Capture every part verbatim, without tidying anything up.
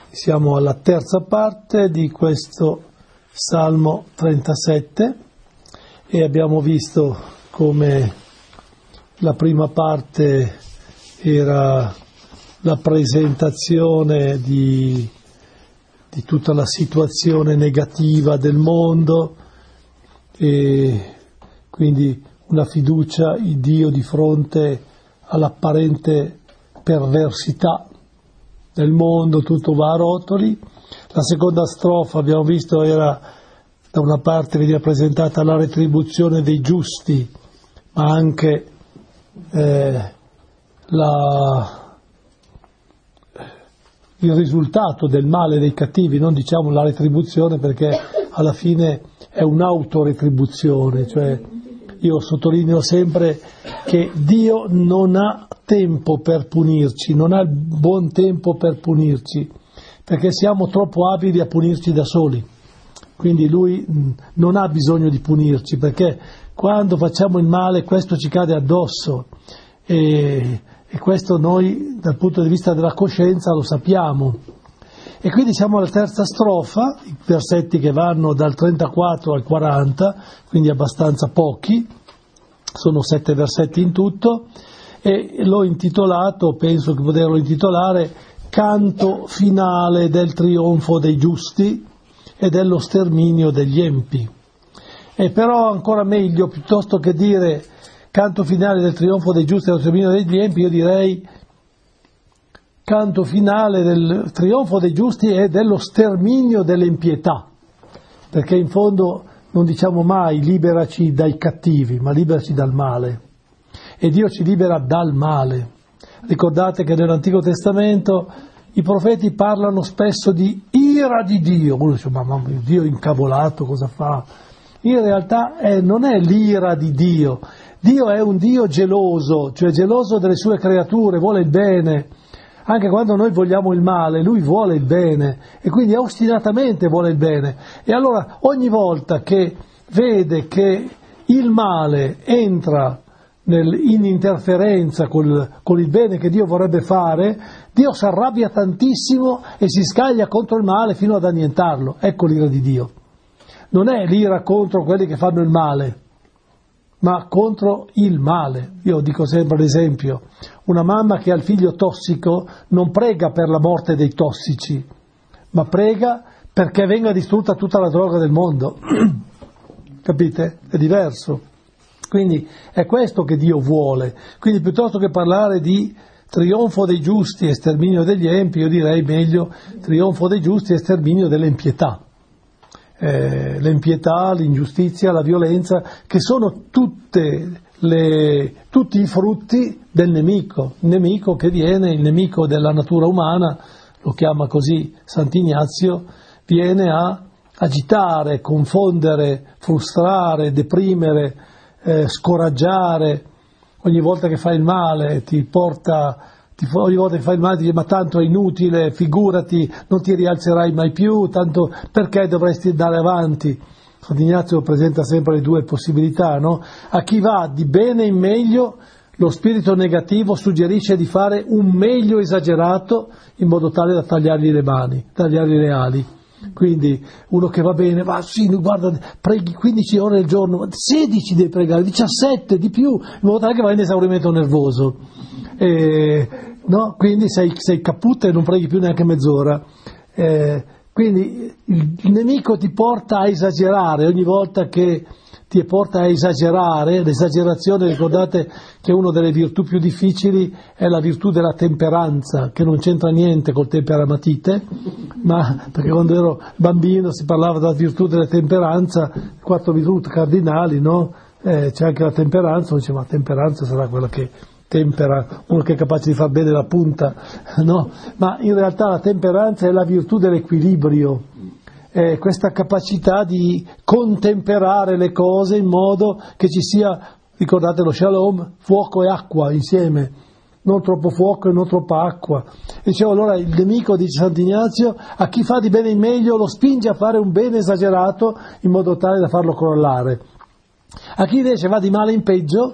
Siamo alla terza parte di questo Salmo trentasette e abbiamo visto come la prima parte era la presentazione di, di tutta la situazione negativa del mondo e quindi una fiducia in Dio di fronte all'apparente perversità del mondo, tutto va a rotoli. La seconda strofa, abbiamo visto, era da una parte veniva presentata la retribuzione dei giusti, ma anche eh, la, il risultato del male dei cattivi, non diciamo la retribuzione perché alla fine è un'autoretribuzione, cioè io sottolineo sempre che Dio non ha tempo per punirci, non ha il buon tempo per punirci, perché siamo troppo abili a punirci da soli. Quindi Lui non ha bisogno di punirci, perché quando facciamo il male questo ci cade addosso e, e questo noi dal punto di vista della coscienza lo sappiamo. E quindi siamo alla terza strofa, i versetti che vanno dal trentaquattro al quaranta, quindi abbastanza pochi, sono sette versetti in tutto, e l'ho intitolato, penso che poterlo intitolare, Canto finale del trionfo dei giusti e dello sterminio degli empi. E però ancora meglio, piuttosto che dire canto finale del trionfo dei giusti e dello sterminio degli empi, io direi canto finale del trionfo dei giusti e dello sterminio dell'impietà, perché in fondo non diciamo mai liberaci dai cattivi, ma liberaci dal male. E Dio ci libera dal male. Ricordate che nell'Antico Testamento i profeti parlano spesso di ira di Dio. Uno dice, ma, ma Dio incavolato cosa fa? In realtà è, non è l'ira di Dio. Dio è un Dio geloso, cioè geloso delle sue creature, vuole il bene. Anche quando noi vogliamo il male, Lui vuole il bene e quindi ostinatamente vuole il bene. E allora ogni volta che vede che il male entra nel, in interferenza col, con il bene che Dio vorrebbe fare, Dio si arrabbia tantissimo e si scaglia contro il male fino ad annientarlo. Ecco l'ira di Dio. Non è l'ira contro quelli che fanno il male, ma contro il male. Io dico sempre l'esempio, una mamma che ha il figlio tossico non prega per la morte dei tossici, ma prega perché venga distrutta tutta la droga del mondo. Capite? È diverso. Quindi è questo che Dio vuole. Quindi piuttosto che parlare di trionfo dei giusti e sterminio degli empi, io direi meglio trionfo dei giusti e sterminio dell'impietà. Eh, l'impietà, l'ingiustizia, la violenza, che sono tutte le, tutti i frutti del nemico, il nemico che viene, il nemico della natura umana, lo chiama così Sant'Ignazio, viene a agitare, confondere, frustrare, deprimere, eh, scoraggiare. Ogni volta che fai il male ti porta, ti, ogni volta che fai il male ti dice ma tanto è inutile, figurati, non ti rialzerai mai più, tanto perché dovresti andare avanti? Sant'Ignazio presenta sempre le due possibilità, no? A chi va di bene in meglio, lo spirito negativo suggerisce di fare un meglio esagerato in modo tale da tagliargli le mani, tagliargli le ali. Quindi uno che va bene, va sì, guarda, preghi quindici ore al giorno, sedici devi pregare, diciassette di più, in modo tale che vai in esaurimento nervoso. E, no? Quindi sei, sei caput e non preghi più neanche mezz'ora. Eh, quindi il, il nemico ti porta a esagerare, ogni volta che ti porta a esagerare, l'esagerazione, ricordate che una delle virtù più difficili è la virtù della temperanza, che non c'entra niente col temperamatite, ma perché quando ero bambino si parlava della virtù della temperanza, quattro virtù cardinali, no? Eh, c'è anche la temperanza, uno dice ma temperanza sarà quella che tempera, uno che è capace di far bene la punta, no? Ma in realtà la temperanza è la virtù dell'equilibrio. Eh, questa capacità di contemperare le cose in modo che ci sia, ricordate lo shalom, fuoco e acqua insieme, non troppo fuoco e non troppa acqua. E dicevo allora il nemico, dice Sant'Ignazio, a chi fa di bene in meglio lo spinge a fare un bene esagerato in modo tale da farlo crollare. A chi invece va di male in peggio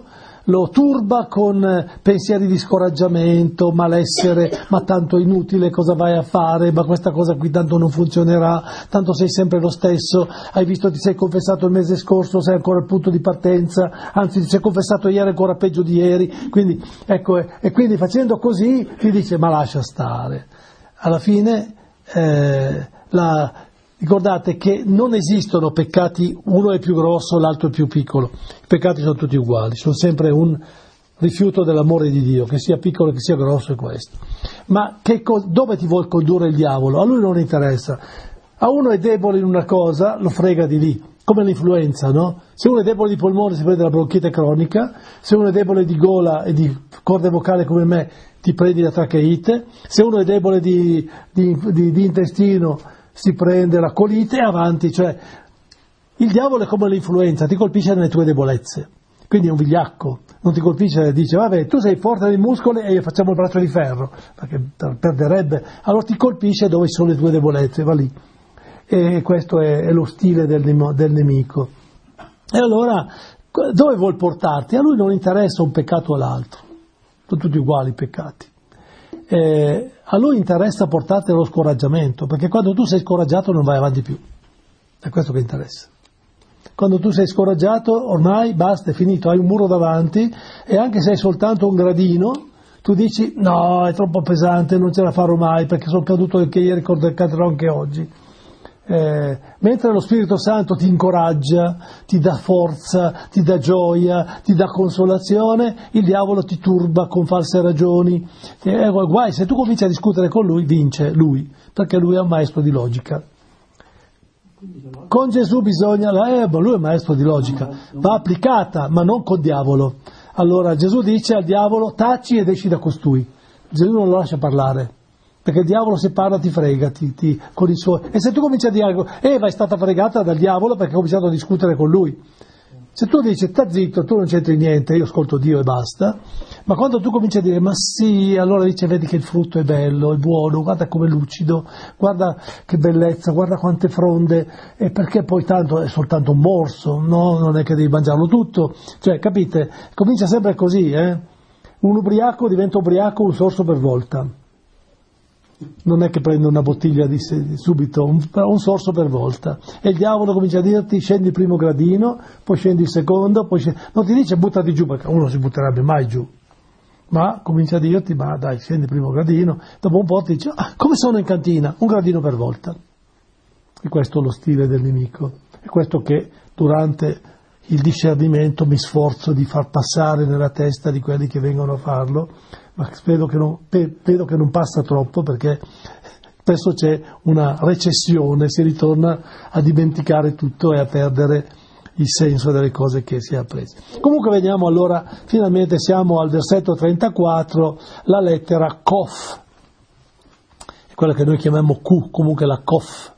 lo turba con pensieri di scoraggiamento, malessere, ma tanto è inutile, cosa vai a fare, ma questa cosa qui tanto non funzionerà, tanto sei sempre lo stesso, hai visto, ti sei confessato il mese scorso, sei ancora al punto di partenza, anzi ti sei confessato ieri ancora peggio di ieri, quindi ecco, e quindi facendo così ti dice ma lascia stare. Alla fine eh, la, ricordate che non esistono peccati, uno è più grosso, l'altro è più piccolo, i peccati sono tutti uguali, sono sempre un rifiuto dell'amore di Dio, che sia piccolo che sia grosso è questo. Ma che co- dove ti vuol condurre il diavolo? A lui non interessa. A uno è debole in una cosa, lo frega di lì, come l'influenza, no? Se uno è debole di polmone si prende la bronchite cronica, se uno è debole di gola e di corde vocali come me ti prendi la tracheite, se uno è debole di, di, di, di intestino si prende la colite e avanti, cioè il diavolo è come l'influenza, ti colpisce nelle tue debolezze, quindi è un vigliacco, non ti colpisce e dice vabbè tu sei forte nei muscoli e facciamo il braccio di ferro, perché perderebbe, allora ti colpisce dove sono le tue debolezze, va lì. E questo è, è lo stile del, del nemico. E allora dove vuol portarti? A lui non interessa un peccato o l'altro, sono tutti uguali i peccati. Eh, a lui interessa portarti allo scoraggiamento, perché quando tu sei scoraggiato non vai avanti più, è questo che interessa. Quando tu sei scoraggiato ormai basta, è finito, hai un muro davanti e anche se hai soltanto un gradino tu dici no, è troppo pesante, non ce la farò mai perché sono caduto anche ieri, cadrò anche oggi. Eh, mentre lo Spirito Santo ti incoraggia, ti dà forza, ti dà gioia, ti dà consolazione, il diavolo ti turba con false ragioni. Eh, guai, se tu cominci a discutere con lui, vince lui, perché lui è un maestro di logica. Con Gesù bisogna, eh, lui è un maestro di logica, va applicata, ma non col diavolo. Allora Gesù dice al diavolo taci ed esci da costui. Gesù non lo lascia parlare. Perché il diavolo se parla ti frega, ti, ti, con i suoi... E se tu cominci a dire, Eva è stata fregata dal diavolo perché ha cominciato a discutere con lui. Se tu dici, sta zitto, tu non c'entri niente, io ascolto Dio e basta, ma quando tu cominci a dire, ma sì, allora dice, vedi che il frutto è bello, è buono, guarda com'è lucido, guarda che bellezza, guarda quante fronde, e perché poi tanto è soltanto un morso, no? Non è che devi mangiarlo tutto. Cioè, capite? Comincia sempre così, eh? Un ubriaco diventa ubriaco un sorso per volta. Non è che prende una bottiglia di subito, un, un sorso per volta. E il diavolo comincia a dirti scendi il primo gradino, poi scendi il secondo, poi scendi... non ti dice buttati giù perché uno non si butterebbe mai giù, ma comincia a dirti ma dai scendi il primo gradino, dopo un po' ti dice ah, come sono in cantina, un gradino per volta. E questo è lo stile del nemico, è questo che durante il discernimento mi sforzo di far passare nella testa di quelli che vengono a farlo, ma vedo che non, vedo che non passa troppo perché spesso c'è una recessione, si ritorna a dimenticare tutto e a perdere il senso delle cose che si è appreso. Comunque vediamo allora, finalmente siamo al versetto trentaquattro, la lettera Kof, quella che noi chiamiamo Q, comunque la Kof.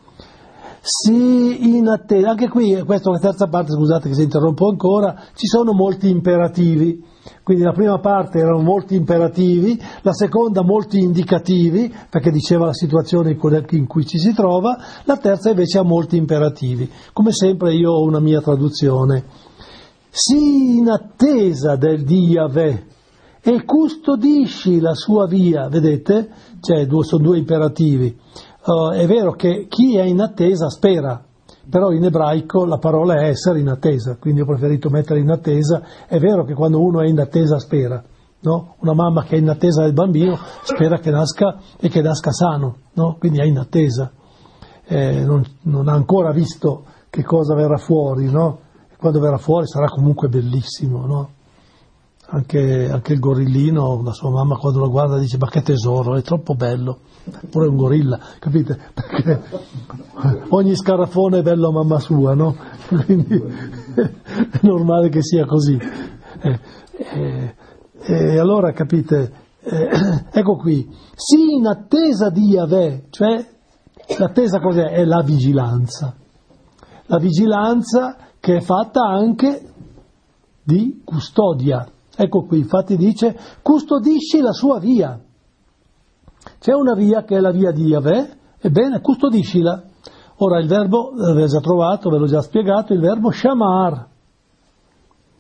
Sì, in attesa, anche qui, questa è la terza parte, scusate che se interrompo ancora, ci sono molti imperativi, quindi la prima parte erano molti imperativi, la seconda molti indicativi, perché diceva la situazione in cui ci si trova, la terza invece ha molti imperativi. Come sempre io ho una mia traduzione. Sì, in attesa del Yahweh, e custodisci la sua via, vedete? Cioè, due, sono due imperativi. Uh, è vero che chi è in attesa spera, però in ebraico la parola è essere in attesa, quindi ho preferito mettere in attesa. È vero che quando uno è in attesa spera, no? Una mamma che è in attesa del bambino spera che nasca e che nasca sano, no? Quindi è in attesa, eh, non, non ha ancora visto che cosa verrà fuori, no? E quando verrà fuori sarà comunque bellissimo, no? Anche, anche il gorillino, la sua mamma quando lo guarda dice ma che tesoro, è troppo bello, pure un gorilla, capite? Perché ogni scarafone è bello a mamma sua, no? Quindi è normale che sia così. E, e, e allora capite, eh, ecco qui, sì in attesa di Yahweh, cioè l'attesa cos'è? È la vigilanza, la vigilanza che è fatta anche di custodia. Ecco qui, infatti dice, custodisci la sua via. C'è una via che è la via di Yahweh, ebbene, custodiscila. Ora il verbo, l'avete già trovato, ve l'ho già spiegato, il verbo shamar.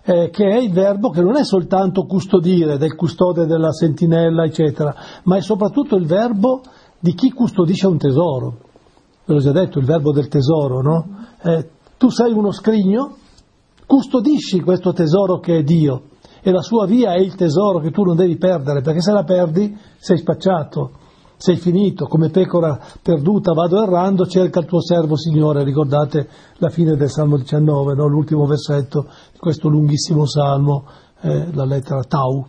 eh, che è il verbo che non è soltanto custodire, del custode della sentinella, eccetera, ma è soprattutto il verbo di chi custodisce un tesoro. Ve l'ho già detto, il verbo del tesoro, no? Eh, tu sei uno scrigno, custodisci questo tesoro che è Dio, e la sua via è il tesoro che tu non devi perdere, perché se la perdi sei spacciato, sei finito, come pecora perduta vado errando, cerca il tuo servo Signore. Ricordate la fine del Salmo diciannove, no? L'ultimo versetto di questo lunghissimo Salmo, eh, la lettera Tau.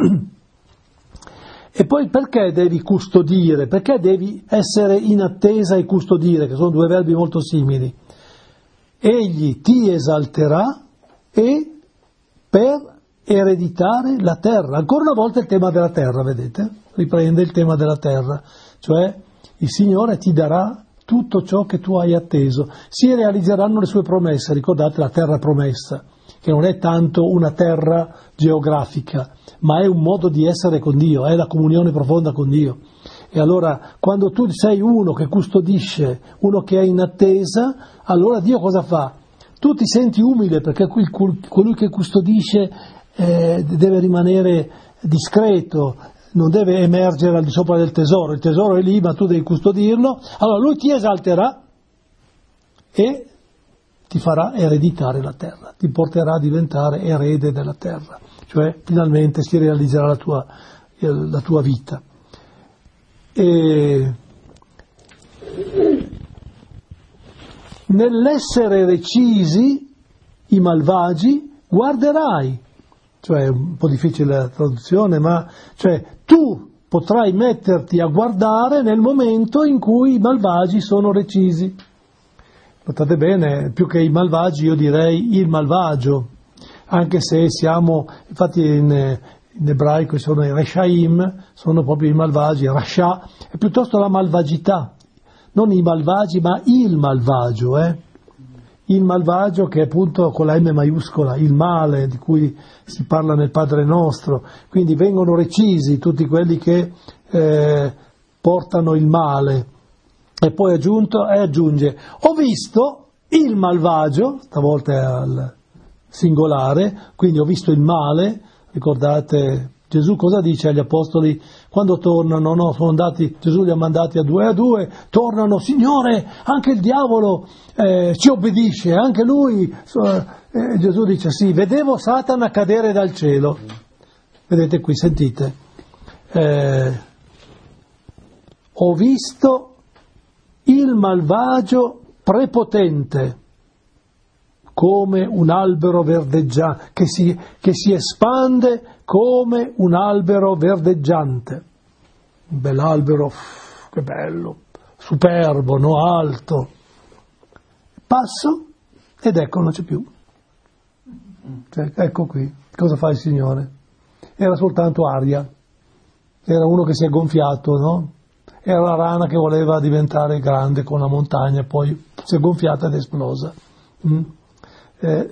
E poi perché devi custodire? Perché devi essere in attesa e custodire, che sono due verbi molto simili. Egli ti esalterà e per ereditare la terra. Ancora una volta il tema della terra, vedete? Riprende il tema della terra, cioè il Signore ti darà tutto ciò che tu hai atteso. Si realizzeranno le sue promesse, ricordate la terra promessa, che non è tanto una terra geografica, ma è un modo di essere con Dio, è la comunione profonda con Dio. E allora, quando tu sei uno che custodisce, uno che è in attesa, allora Dio cosa fa? Tu ti senti umile, perché colui che custodisce eh, deve rimanere discreto, non deve emergere al di sopra del tesoro, il tesoro è lì, ma tu devi custodirlo. Allora lui ti esalterà e ti farà ereditare la terra, ti porterà a diventare erede della terra, cioè finalmente si realizzerà la tua, la tua vita. E nell'essere recisi i malvagi guarderai, cioè un po' difficile la traduzione, ma cioè tu potrai metterti a guardare nel momento in cui i malvagi sono recisi. Notate bene, più che i malvagi io direi il malvagio, anche se siamo, infatti in, in ebraico sono i reshaim, sono proprio i malvagi, rasha, è piuttosto la malvagità, non i malvagi ma il malvagio, eh? Il malvagio che è appunto con la M maiuscola, il male di cui si parla nel Padre Nostro, quindi vengono recisi tutti quelli che eh, portano il male. E poi aggiunto, e aggiunge, ho visto il malvagio, stavolta è al singolare, quindi ho visto il male, ricordate Gesù cosa dice agli apostoli quando tornano, no, sono andati, Gesù li ha mandati a due a due, tornano, Signore, anche il diavolo eh, ci obbedisce, anche lui, eh, Gesù dice sì, vedevo Satana cadere dal cielo, vedete qui, sentite, eh, ho visto il malvagio prepotente come un albero verdeggiante, che si, che si espande come un albero verdeggiante. Un bell'albero, che bello, superbo, no? Alto. Passo ed ecco, non c'è più. Cioè, ecco qui, cosa fa il Signore? Era soltanto aria, era uno che si è gonfiato, no? Era la rana che voleva diventare grande con la montagna, poi si è gonfiata ed è esplosa. Mm? Eh,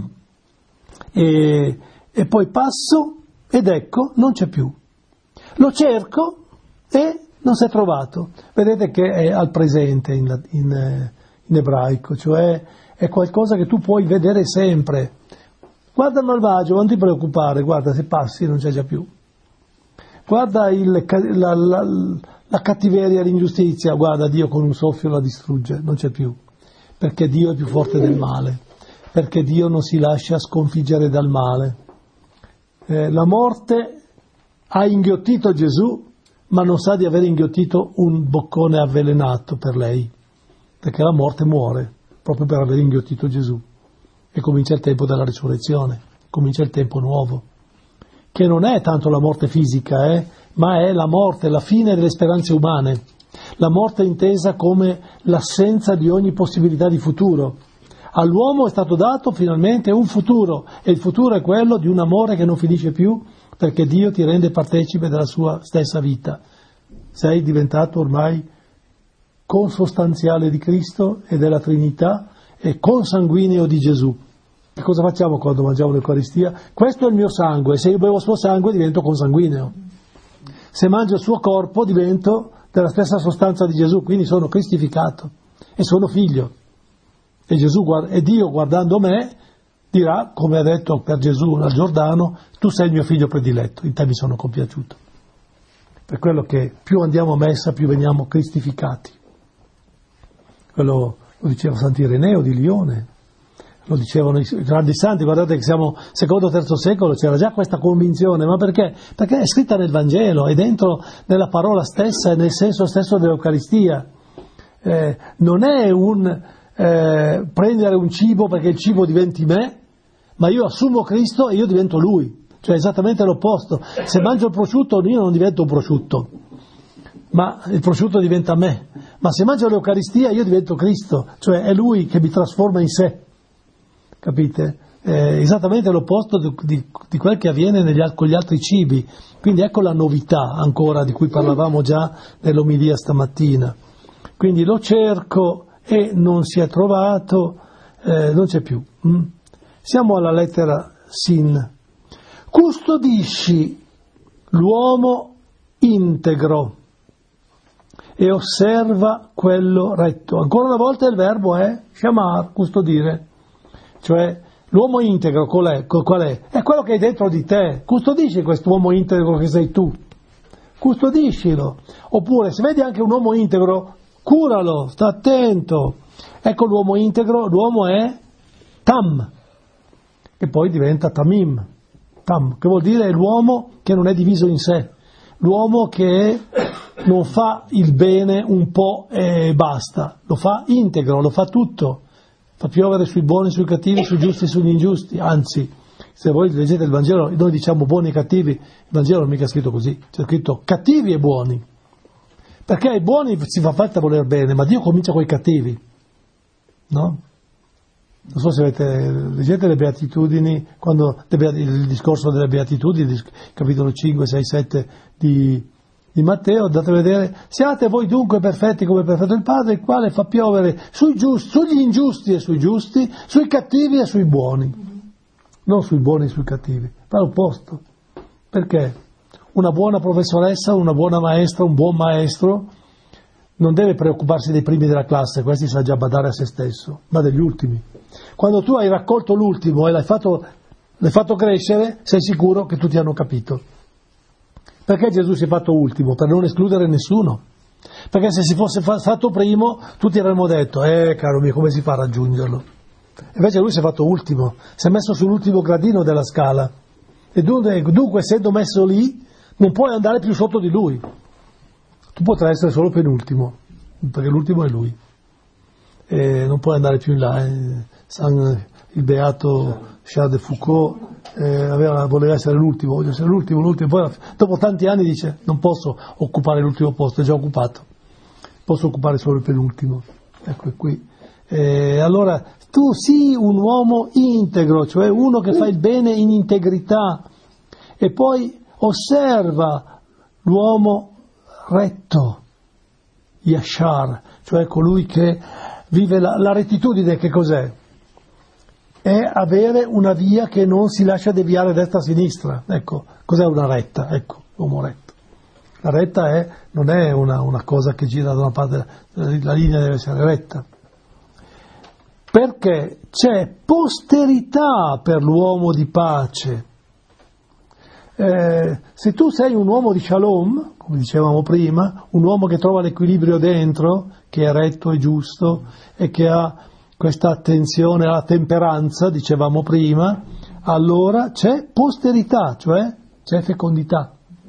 e, e poi passo ed ecco, non c'è più. Lo cerco e non si è trovato. Vedete che è al presente in, in, in ebraico, cioè è qualcosa che tu puoi vedere sempre. Guarda il malvagio, non ti preoccupare, guarda, se passi non c'è già più. Guarda il, la, la, la cattiveria, l'ingiustizia, guarda, Dio con un soffio la distrugge, non c'è più, perché Dio è più forte del male, perché Dio non si lascia sconfiggere dal male. Eh, la morte ha inghiottito Gesù, ma non sa di aver inghiottito un boccone avvelenato per lei, perché la morte muore proprio per aver inghiottito Gesù. E comincia il tempo della risurrezione, comincia il tempo nuovo, che non è tanto la morte fisica, eh, ma è la morte, la fine delle speranze umane, la morte intesa come l'assenza di ogni possibilità di futuro. All'uomo è stato dato finalmente un futuro, e il futuro è quello di un amore che non finisce più, perché Dio ti rende partecipe della sua stessa vita. Sei diventato ormai consostanziale di Cristo e della Trinità e consanguineo di Gesù. Che cosa facciamo quando mangiamo l'Eucaristia? Questo è il mio sangue, se io bevo il suo sangue divento consanguineo. Se mangio il suo corpo divento della stessa sostanza di Gesù, quindi sono cristificato e sono figlio. E Gesù e Dio, guardando me, dirà, come ha detto per Gesù al Giordano, tu sei il mio figlio prediletto, in te mi sono compiaciuto. Per quello che più andiamo a messa, più veniamo cristificati. Quello lo diceva Sant'Ireneo di Lione, lo dicevano i grandi santi. Guardate che siamo secondo o terzo secolo, c'era già questa convinzione. Ma perché? Perché è scritta nel Vangelo, è dentro nella parola stessa e nel senso stesso dell'Eucaristia. Eh, non è un eh, prendere un cibo perché il cibo diventi me, ma io assumo Cristo e io divento Lui. Cioè esattamente l'opposto. Se mangio il prosciutto io non divento un prosciutto, ma il prosciutto diventa me. Ma se mangio l'Eucaristia io divento Cristo, cioè è Lui che mi trasforma in sé. Capite? È esattamente l'opposto di, di, di quel che avviene negli, con gli altri cibi. Quindi ecco la novità ancora di cui parlavamo già nell'omilia stamattina. Quindi lo cerco e non si è trovato, eh, non c'è più. Mm? Siamo alla lettera Sin. Custodisci l'uomo integro e osserva quello retto. Ancora una volta il verbo è shamar, custodire. Cioè l'uomo integro qual è? qual è? È quello che è dentro di te. Custodisci quest'uomo integro che sei tu. Custodiscilo. Oppure se vedi anche un uomo integro, curalo, sta attento. Ecco l'uomo integro, l'uomo è tam, e poi diventa tamim. Tam, che vuol dire l'uomo che non è diviso in sé, l'uomo che non fa il bene un po' e basta, lo fa integro, lo fa tutto, fa piovere sui buoni, sui cattivi, sui giusti e sugli ingiusti. Anzi, se voi leggete il Vangelo, noi diciamo buoni e cattivi, il Vangelo non è mica scritto così, c'è scritto cattivi e buoni, perché ai buoni si fa fatta voler bene, ma Dio comincia con i cattivi, no? Non so se avete, leggete le Beatitudini, quando il discorso delle Beatitudini, capitolo cinque, sei, sette di, di Matteo, andate a vedere, siate voi dunque perfetti come è perfetto il Padre, il quale fa piovere sui giusti, sugli ingiusti e sui giusti, sui cattivi e sui buoni, non sui buoni e sui cattivi, fa l'opposto. Perché? Una buona professoressa, una buona maestra, un buon maestro non deve preoccuparsi dei primi della classe, questi sa già badare a se stesso, ma degli ultimi. Quando tu hai raccolto l'ultimo e l'hai fatto, l'hai fatto crescere, sei sicuro che tutti hanno capito. Perché Gesù si è fatto ultimo? Per non escludere nessuno. Perché se si fosse fatto primo, tutti avremmo detto, eh caro mio, come si fa a raggiungerlo? Invece lui si è fatto ultimo, si è messo sull'ultimo gradino della scala. E dunque, dunque essendo messo lì, non puoi andare più sotto di lui. Tu potrai essere solo penultimo, perché l'ultimo è lui. E non puoi andare più in là. Eh. San, il beato Charles de Foucault eh, aveva, voleva essere l'ultimo, voglio essere l'ultimo, l'ultimo. Poi dopo tanti anni dice, non posso occupare l'ultimo posto, è già occupato. Posso occupare solo il penultimo. Ecco, è qui. E allora, tu sii un uomo integro, cioè uno che fa il bene in integrità, e poi osserva l'uomo retto, Yashar, cioè colui che vive la, la rettitudine. Che cos'è? È avere una via che non si lascia deviare destra a sinistra. Ecco, cos'è una retta? Ecco, l'uomo retto. La retta è, non è una, una cosa che gira da una parte, la linea deve essere retta. Perché c'è posterità per l'uomo di pace. Eh, se tu sei un uomo di shalom, come dicevamo prima, un uomo che trova l'equilibrio dentro, che è retto e giusto e che ha questa attenzione alla temperanza, dicevamo prima, allora c'è posterità, cioè c'è fecondità.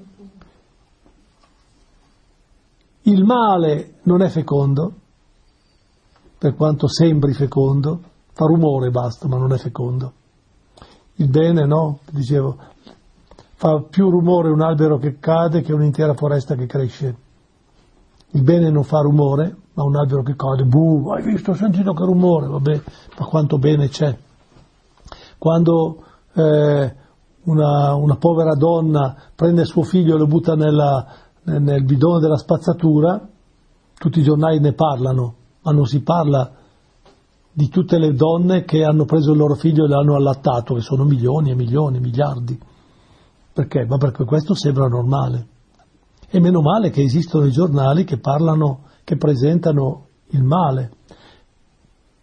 Il male non è fecondo, per quanto sembri fecondo, fa rumore e basta, ma non è fecondo. Il bene no, dicevo, fa più rumore un albero che cade che un'intera foresta che cresce. Il bene non fa rumore, ma un albero che cade, buh, hai visto, ho sentito che rumore, vabbè, ma quanto bene c'è. Quando eh, una, una povera donna prende suo figlio e lo butta nella, nel bidone della spazzatura, tutti i giornali ne parlano, ma non si parla di tutte le donne che hanno preso il loro figlio e l'hanno allattato, che sono milioni e milioni, miliardi. Perché? Ma perché questo sembra normale. E meno male che esistono i giornali che parlano, che presentano il male.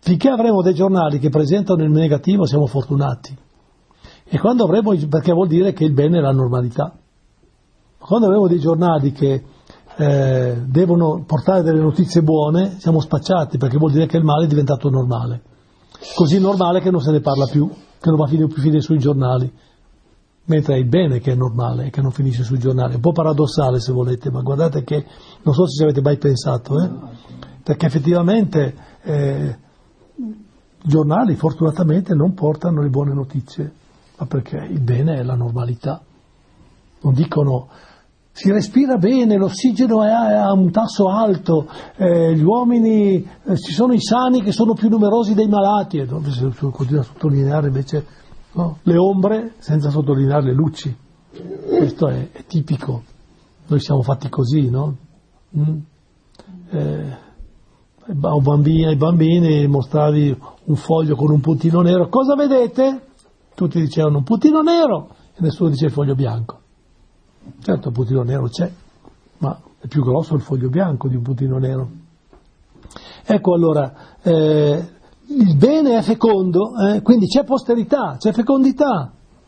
Finché avremo dei giornali che presentano il negativo siamo fortunati. E quando avremo, perché vuol dire che il bene è la normalità. Quando avremo dei giornali che eh, devono portare delle notizie buone, siamo spacciati, perché vuol dire che il male è diventato normale. Così normale che non se ne parla più, che non va più finire sui giornali. Mentre è il bene che è normale e che non finisce sui giornali. È un po' paradossale se volete, ma guardate che, non so se ci avete mai pensato, eh? Perché effettivamente eh, i giornali fortunatamente non portano le buone notizie, ma perché il bene è la normalità. Non dicono si respira bene, l'ossigeno è a un tasso alto, eh, gli uomini, eh, ci sono i sani che sono più numerosi dei malati, e si continua a sottolineare invece no, le ombre senza sottolineare le luci. Questo è, è tipico, noi siamo fatti così, no? Mm? Eh, ai bambini, ai bambini mostravi un foglio con un puntino nero, cosa vedete? Tutti dicevano un puntino nero e nessuno dice il foglio bianco. Certo il puntino nero c'è, ma è più grosso il foglio bianco di un puntino nero. Ecco allora, eh, il bene è fecondo, eh, quindi c'è posterità, c'è fecondità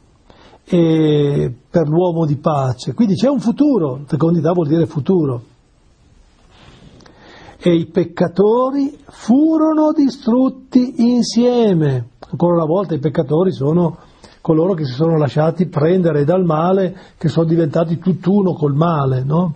e per l'uomo di pace, quindi c'è un futuro, fecondità vuol dire futuro. E i peccatori furono distrutti insieme. Ancora una volta i peccatori sono coloro che si sono lasciati prendere dal male, che sono diventati tutt'uno col male, no?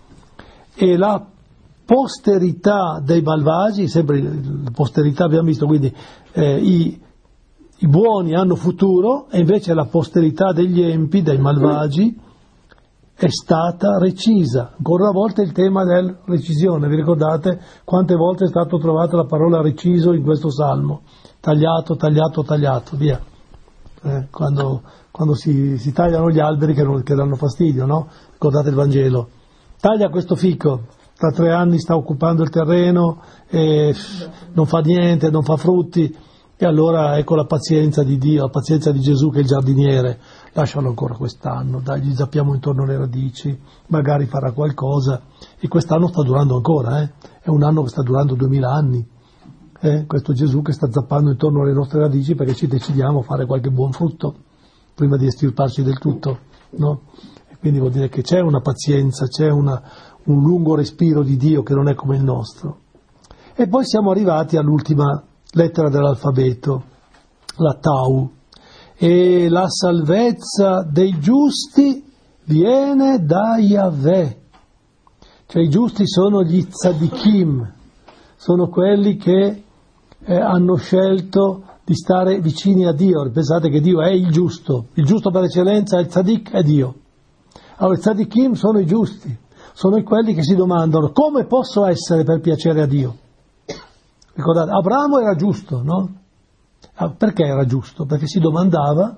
E la posterità dei malvagi, sempre la posterità abbiamo visto, quindi eh, i, i buoni hanno futuro e invece la posterità degli empi, dei malvagi, è stata recisa. Ancora una volta il tema della recisione, vi ricordate quante volte è stata trovata la parola reciso in questo salmo? Tagliato, tagliato, tagliato, via. Eh, quando, quando si, si tagliano gli alberi che, non, che danno fastidio, no? Ricordate il Vangelo. Taglia questo fico, tra tre anni sta occupando il terreno, e non fa niente, non fa frutti, e allora ecco la pazienza di Dio, la pazienza di Gesù che è il giardiniere. Lascialo ancora quest'anno, dai, gli zappiamo intorno le radici, magari farà qualcosa, e quest'anno sta durando ancora, eh? È un anno che sta durando duemila anni. Eh, questo Gesù che sta zappando intorno alle nostre radici perché ci decidiamo a fare qualche buon frutto prima di estirparci del tutto, no? E quindi vuol dire che c'è una pazienza, c'è una, un lungo respiro di Dio che non è come il nostro. E poi siamo arrivati all'ultima lettera dell'alfabeto, la Tau, e la salvezza dei giusti viene da Yahweh, cioè i giusti sono gli tzadikim, sono quelli che Eh, hanno scelto di stare vicini a Dio. Pensate che Dio è il giusto, il giusto per eccellenza, il tzadik è Dio. Allora i tzadikim sono i giusti, sono quelli che si domandano come posso essere per piacere a Dio. Ricordate, Abramo era giusto, no? Ah, perché era giusto? Perché si domandava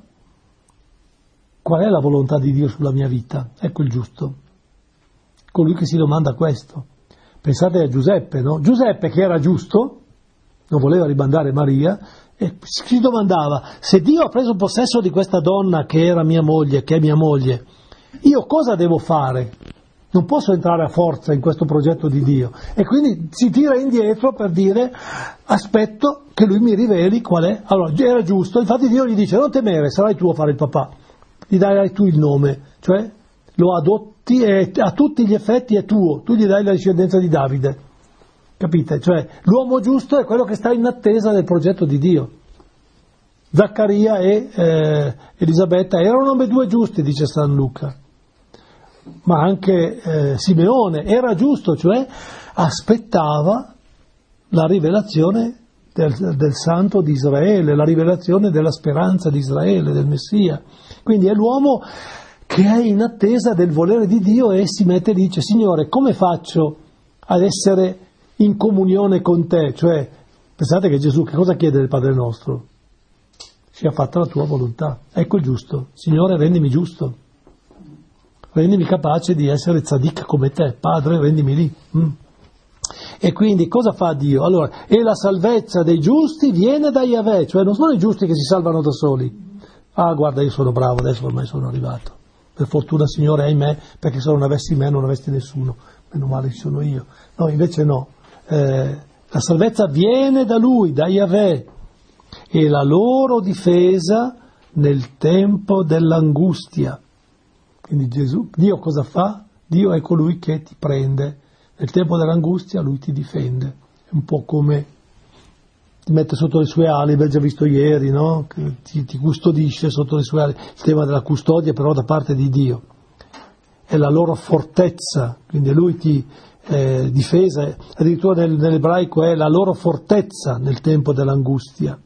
qual è la volontà di Dio sulla mia vita. Ecco il giusto, colui che si domanda questo. Pensate a Giuseppe, no? Giuseppe che era giusto, non voleva rimandare Maria, e si domandava, se Dio ha preso possesso di questa donna che era mia moglie, che è mia moglie, io cosa devo fare? Non posso entrare a forza in questo progetto di Dio. E quindi si tira indietro per dire, aspetto che lui mi riveli qual è. Allora, era giusto, infatti Dio gli dice, non temere, sarai tu a fare il papà, gli darai tu il nome, cioè lo adotti e a tutti gli effetti è tuo, tu gli dai la discendenza di Davide. Capite? Cioè l'uomo giusto è quello che sta in attesa del progetto di Dio. Zaccaria e eh, Elisabetta erano ambedue giusti, dice San Luca, ma anche eh, Simeone era giusto, cioè aspettava la rivelazione del, del santo di Israele, la rivelazione della speranza di Israele, del Messia. Quindi è l'uomo che è in attesa del volere di Dio e si mette e dice, Signore, come faccio ad essere in comunione con te? Cioè, pensate che Gesù che cosa chiede del Padre nostro? Sia fatta la tua volontà. Ecco il giusto. Signore, rendimi giusto. Rendimi capace di essere tzadik come te. Padre, rendimi lì. Mm. E quindi cosa fa Dio? Allora, e la salvezza dei giusti viene da Yahweh, cioè non sono i giusti che si salvano da soli. Ah, guarda, io sono bravo, adesso ormai sono arrivato. Per fortuna, Signore, ahimè, perché se non avessi me non avessi nessuno. Meno male ci sono io. No, invece no. Eh, La salvezza viene da Lui, da Yahweh, e la loro difesa nel tempo dell'angustia. Quindi Gesù, Dio cosa fa? Dio è colui che ti prende. Nel tempo dell'angustia Lui ti difende. È un po' come ti mette sotto le sue ali, abbiamo già visto ieri, no? Che ti, ti custodisce sotto le sue ali. Il tema della custodia però da parte di Dio. È la loro fortezza, quindi Lui ti eh, difesa, addirittura nel, nell'ebraico è la loro fortezza nel tempo dell'angustia.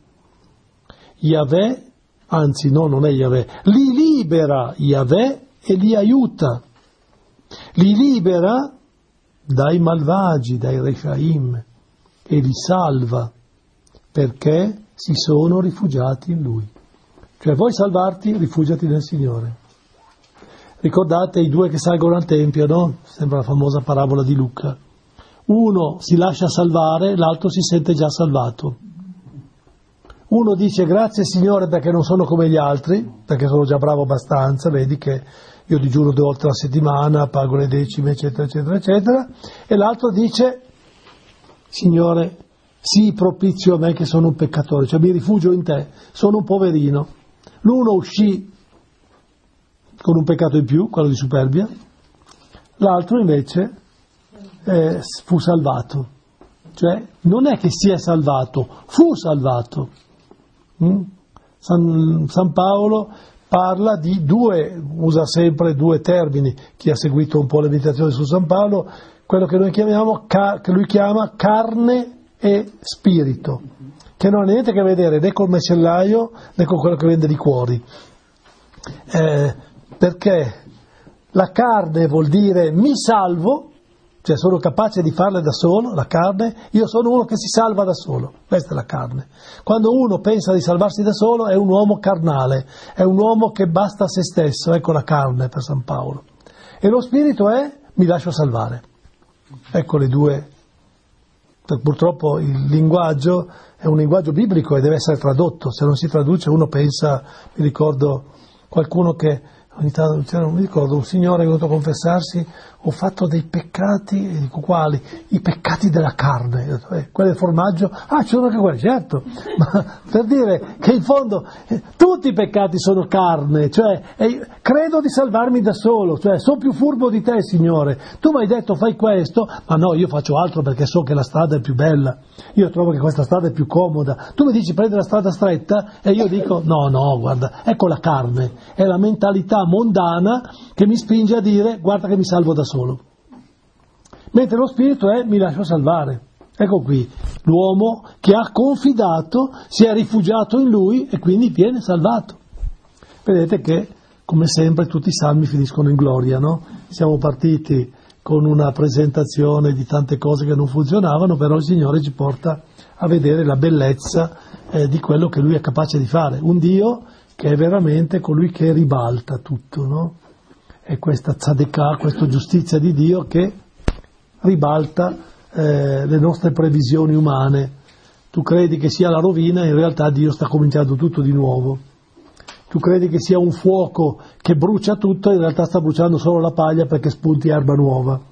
Yahweh, anzi no, non è Yahweh, li libera Yahweh e li aiuta. Li libera dai malvagi, dai Refaim, e li salva perché si sono rifugiati in Lui. Cioè vuoi salvarti? Rifugiati nel Signore. Ricordate i due che salgono al Tempio, no? Sembra la famosa parabola di Luca. Uno si lascia salvare, l'altro si sente già salvato. Uno dice grazie Signore perché non sono come gli altri, perché sono già bravo abbastanza, vedi che io digiuno due volte alla settimana, pago le decime, eccetera, eccetera, eccetera. E l'altro dice Signore, sii propizio a me che sono un peccatore, cioè mi rifugio in te, sono un poverino. L'uno uscì con un peccato in più, quello di superbia, l'altro invece eh, fu salvato. Cioè non è che si è salvato, fu salvato. Mm? San, San Paolo parla di due, usa sempre due termini, chi ha seguito un po' le meditazioni su San Paolo, quello che noi chiamiamo, che lui chiama carne e spirito, che non ha niente a che vedere né col macellaio né con quello che vende liquori. Eh, perché la carne vuol dire mi salvo, cioè sono capace di farle da solo, la carne, io sono uno che si salva da solo, questa è la carne. Quando uno pensa di salvarsi da solo è un uomo carnale, è un uomo che basta a se stesso, ecco la carne per San Paolo. E lo spirito è mi lascio salvare. Ecco le due. Purtroppo il linguaggio è un linguaggio biblico e deve essere tradotto, se non si traduce uno pensa, mi ricordo qualcuno che ogni tanto, non mi ricordo, un signore è venuto a confessarsi, ho fatto dei peccati, e dico quali? I peccati della carne, ho detto, eh, quelli del formaggio, ah ci sono anche quelli, certo, ma per dire che in fondo eh, tutti i peccati sono carne, cioè eh, credo di salvarmi da solo, cioè sono più furbo di te Signore, tu mi hai detto fai questo, ma no io faccio altro perché so che la strada è più bella, io trovo che questa strada è più comoda, tu mi dici prendi la strada stretta e io dico no no guarda, ecco la carne, è la mentalità mondana che mi spinge a dire guarda che mi salvo da solo, mentre lo spirito è mi lascio salvare. Ecco qui l'uomo che ha confidato, si è rifugiato in lui e quindi viene salvato. Vedete che come sempre tutti i salmi finiscono in gloria, no? Siamo partiti con una presentazione di tante cose che non funzionavano, però il Signore ci porta a vedere la bellezza eh, di quello che Lui è capace di fare, un Dio che è veramente colui che ribalta tutto, no? È questa tzadekah, questa giustizia di Dio che ribalta eh, le nostre previsioni umane. Tu credi che sia la rovina, in realtà Dio sta cominciando tutto di nuovo. Tu credi che sia un fuoco che brucia tutto, in realtà sta bruciando solo la paglia perché spunti erba nuova.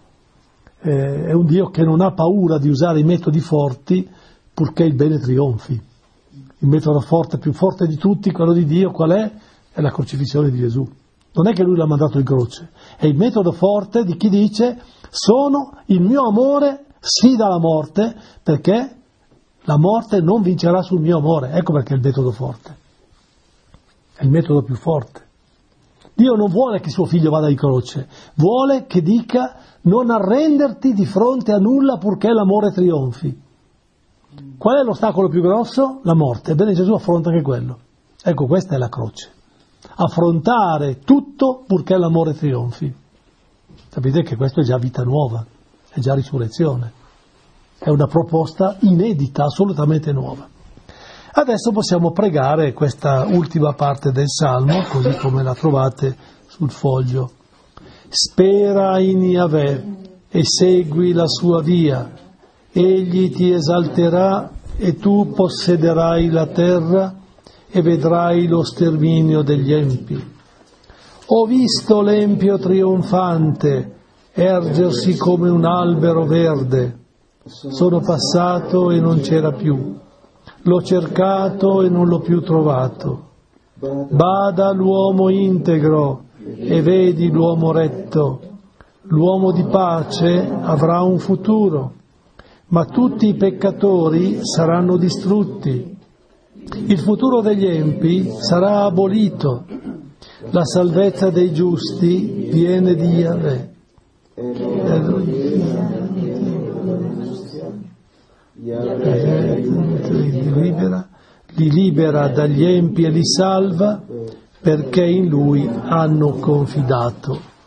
Eh, è un Dio che non ha paura di usare i metodi forti purché il bene trionfi. Il metodo forte, più forte di tutti, quello di Dio, qual è? È la crocifissione di Gesù. Non è che Lui l'ha mandato in croce, è il metodo forte di chi dice sono il mio amore sfida la morte perché la morte non vincerà sul mio amore. Ecco perché è il metodo forte, è il metodo più forte. Dio non vuole che suo figlio vada in croce, vuole che dica non arrenderti di fronte a nulla purché l'amore trionfi. Qual è l'ostacolo più grosso? La morte. Ebbene Gesù affronta anche quello. Ecco, questa è la croce. Affrontare tutto purché l'amore trionfi. Sapete che questo è già vita nuova, è già risurrezione. È una proposta inedita, assolutamente nuova. Adesso possiamo pregare questa ultima parte del Salmo, così come la trovate sul foglio. Spera in Yahweh e segui la sua via. Egli ti esalterà e tu possederai la terra e vedrai lo sterminio degli empi. Ho visto l'empio trionfante ergersi come un albero verde, sono passato e non c'era più, l'ho cercato e non l'ho più trovato. Bada l'uomo integro e vedi l'uomo retto, l'uomo di pace avrà un futuro, ma tutti i peccatori saranno distrutti. Il futuro degli empi sarà abolito, la salvezza dei giusti viene di Yahweh. Li libera, li libera dagli empi e li salva perché in lui hanno confidato.